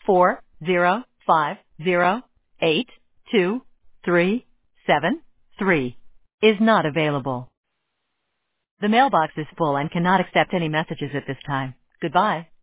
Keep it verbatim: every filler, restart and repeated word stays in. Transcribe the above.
four zero five zero eight two three seven three is not available. The mailbox is full and cannot accept any messages at this time. Goodbye.